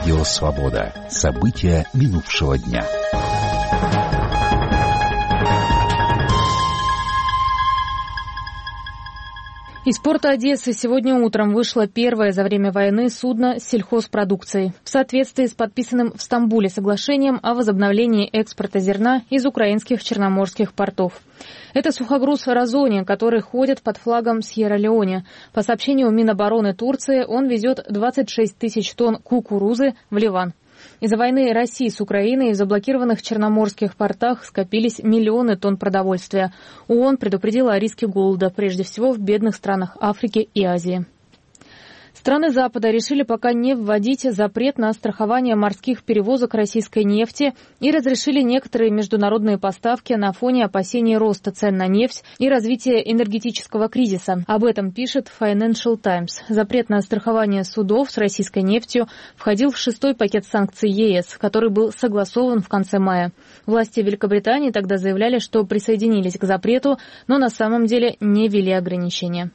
Радио «Свобода». События минувшего дня. Из порта Одессы сегодня утром вышло первое за время войны судно с сельхозпродукцией в соответствии с подписанным в Стамбуле соглашением о возобновлении экспорта зерна из украинских черноморских портов. Это сухогруз «Разони», который ходит под флагом Сьерра-Леоне. По сообщению Минобороны Турции, он везет 26 тысяч тонн кукурузы в Ливан. Из-за войны России с Украиной в заблокированных черноморских портах скопились миллионы тонн продовольствия. ООН предупредила о риске голода, прежде всего в бедных странах Африки и Азии. Страны Запада решили пока не вводить запрет на страхование морских перевозок российской нефти и разрешили некоторые международные поставки на фоне опасений роста цен на нефть и развития энергетического кризиса. Об этом пишет Financial Times. Запрет на страхование судов с российской нефтью входил в 6-й пакет санкций ЕС, который был согласован в конце мая. Власти Великобритании тогда заявляли, что присоединились к запрету, но на самом деле не ввели ограничения.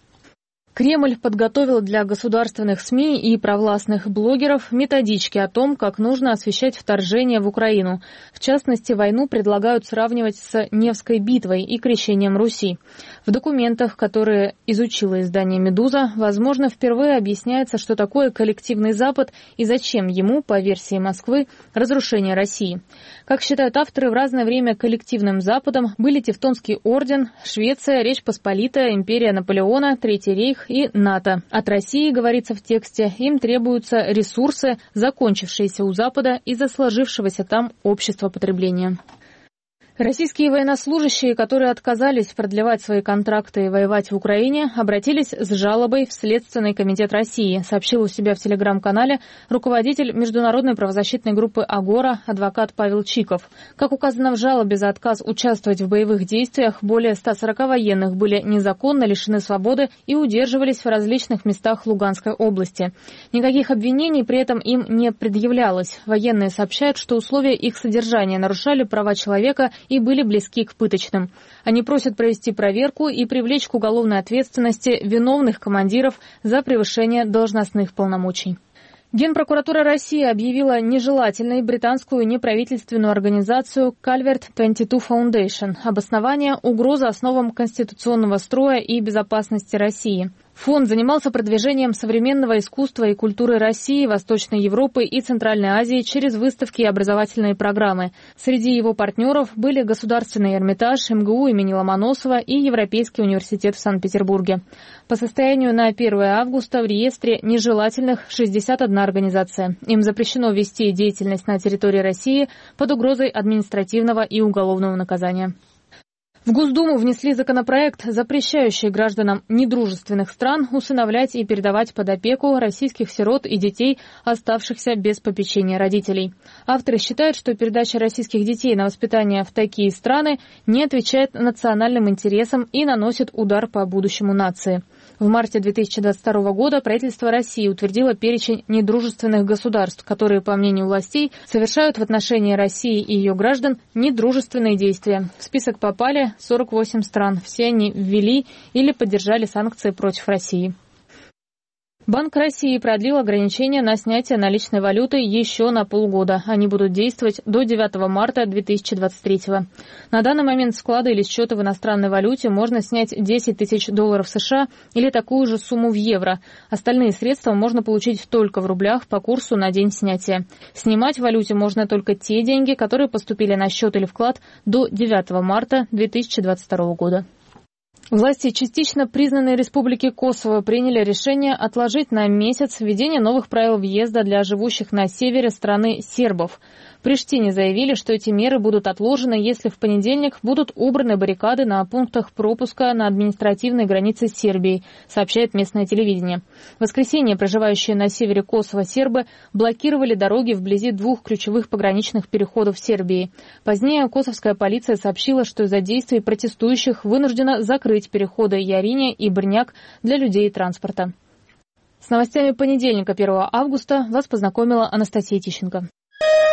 Кремль подготовил для государственных СМИ и провластных блогеров методички о том, как нужно освещать вторжение в Украину. В частности, войну предлагают сравнивать с Невской битвой и крещением Руси. В документах, которые изучило издание «Медуза», возможно, впервые объясняется, что такое коллективный Запад и зачем ему, по версии Москвы, разрушение России. Как считают авторы, в разное время коллективным Западом были Тевтонский орден, Швеция, Речь Посполитая, империя Наполеона, Третий рейх и НАТО. От России, говорится в тексте, им требуются ресурсы, закончившиеся у Запада из-за сложившегося там общества потребления. Российские военнослужащие, которые отказались продлевать свои контракты и воевать в Украине, обратились с жалобой в Следственный комитет России, сообщил у себя в телеграм-канале руководитель международной правозащитной группы «Агора» адвокат Павел Чиков. Как указано в жалобе, за отказ участвовать в боевых действиях более 140 военных были незаконно лишены свободы и удерживались в различных местах Луганской области. Никаких обвинений при этом им не предъявлялось. Военные сообщают, что условия их содержания нарушали права человека и были близки к пыточным. Они просят провести проверку и привлечь к уголовной ответственности виновных командиров за превышение должностных полномочий. Генпрокуратура России объявила нежелательной британскую неправительственную организацию Calvert 22 Foundation. Обоснование – угроза основам конституционного строя и безопасности России. Фонд занимался продвижением современного искусства и культуры России, Восточной Европы и Центральной Азии через выставки и образовательные программы. Среди его партнеров были Государственный Эрмитаж, МГУ имени Ломоносова и Европейский университет в Санкт-Петербурге. По состоянию на 1 августа в реестре нежелательных 61 организация. Им запрещено вести деятельность на территории России под угрозой административного и уголовного наказания. В Госдуму внесли законопроект, запрещающий гражданам недружественных стран усыновлять и передавать под опеку российских сирот и детей, оставшихся без попечения родителей. Авторы считают, что передача российских детей на воспитание в такие страны не отвечает национальным интересам и наносит удар по будущему нации. В марте 2022 года правительство России утвердило перечень недружественных государств, которые, по мнению властей, совершают в отношении России и ее граждан недружественные действия. В список попали 48 стран. Все они ввели или поддержали санкции против России. Банк России продлил ограничения на снятие наличной валюты еще на полгода. Они будут действовать до 9 марта 2023. На данный момент с вклада или счета в иностранной валюте можно снять 10 тысяч долларов США или такую же сумму в евро. Остальные средства можно получить только в рублях по курсу на день снятия. Снимать в валюте можно только те деньги, которые поступили на счет или вклад до 9 марта 2022 года. Власти частично признанной Республики Косово приняли решение отложить на месяц введение новых правил въезда для живущих на севере страны сербов. В Приштине заявили, что эти меры будут отложены, если в понедельник будут убраны баррикады на пунктах пропуска на административной границе с Сербией, сообщает местное телевидение. В воскресенье проживающие на севере Косово сербы блокировали дороги вблизи 2 ключевых пограничных переходов Сербии. Позднее косовская полиция сообщила, что из-за действий протестующих вынуждена закрыть переходы Яриня и Брняк для людей и транспорта. С новостями понедельника, 1 августа, вас познакомила Анастасия Тищенко.